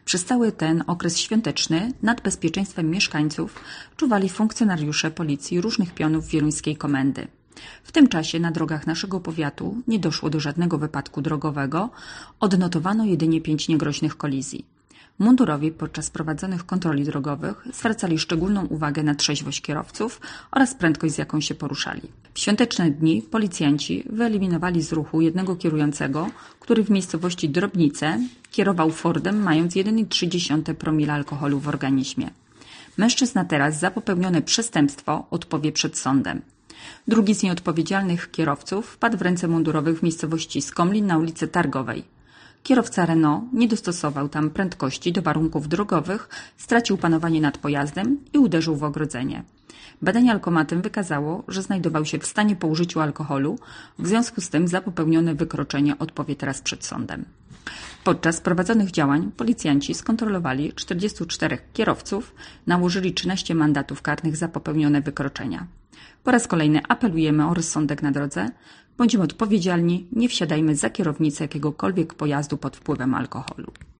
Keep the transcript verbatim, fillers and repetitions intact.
Przez cały ten okres świąteczny nad bezpieczeństwem mieszkańców czuwali funkcjonariusze policji różnych pionów wieluńskiej komendy. W tym czasie na drogach naszego powiatu nie doszło do żadnego wypadku drogowego, odnotowano jedynie pięć niegroźnych kolizji. Mundurowi podczas prowadzonych kontroli drogowych zwracali szczególną uwagę na trzeźwość kierowców oraz prędkość, z jaką się poruszali. W świąteczne dni policjanci wyeliminowali z ruchu jednego kierującego, który w miejscowości Drobnice kierował Fordem, mając jeden przecinek trzy promila alkoholu w organizmie. Mężczyzna teraz za popełnione przestępstwo odpowie przed sądem. Drugi z nieodpowiedzialnych kierowców wpadł w ręce mundurowych w miejscowości Skomlin na ulicy Targowej. Kierowca Renault nie dostosował tam prędkości do warunków drogowych, stracił panowanie nad pojazdem i uderzył w ogrodzenie. Badanie alkomatem wykazało, że znajdował się w stanie po użyciu alkoholu, w związku z tym za popełnione wykroczenie odpowie teraz przed sądem. Podczas prowadzonych działań policjanci skontrolowali czterdziestu czterech kierowców, nałożyli trzynaście mandatów karnych za popełnione wykroczenia. Po raz kolejny apelujemy o rozsądek na drodze. Bądźmy odpowiedzialni, nie wsiadajmy za kierownicę jakiegokolwiek pojazdu pod wpływem alkoholu.